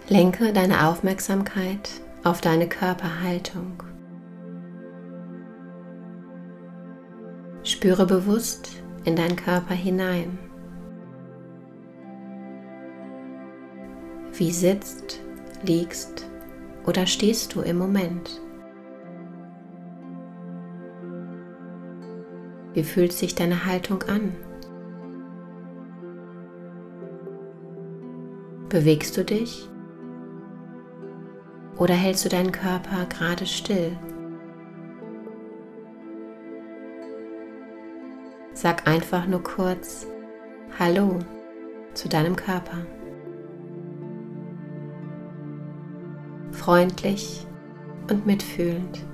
Lenke deine Aufmerksamkeit auf deine Körperhaltung. Spüre bewusst in deinen Körper hinein. Wie sitzt, liegst oder stehst du im Moment? Wie fühlt sich deine Haltung an? Bewegst du dich oder hältst du deinen Körper gerade still? Sag einfach nur kurz Hallo zu deinem Körper. Freundlich und mitfühlend.